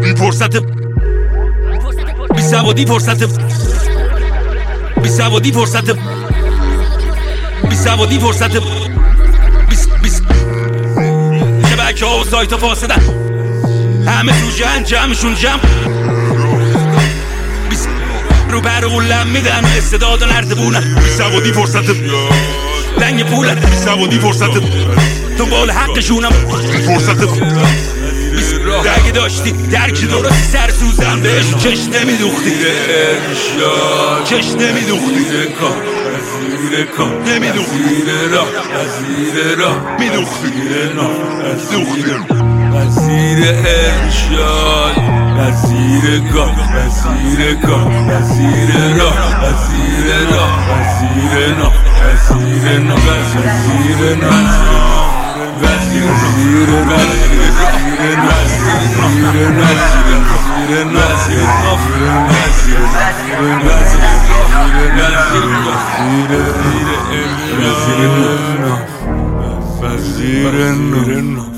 بی فرصت بی سوادی فرصت بی سوادی فرصت بی سوادی فرصت شبکه ها و سایت ها فاسدن، همه تو جمعشون جمع رو بر اولم میدن استعداد و نردبونن. بی سوادی فرصت لنگ پولن، بی سوادی فرصت دنبال حقشونم، بی فرصت اگه داشتی درکی درستی سر سوزن بهشون چش نمیدوختی، چش نمیدوختی، نمیدوختی، میدوختی، وزیر ارشاد، وزیر گاه، وزیر گاه، وزیر راه، وزیر راه، وزیر ناه، وزیر ناه، وزیر ناه، وزیر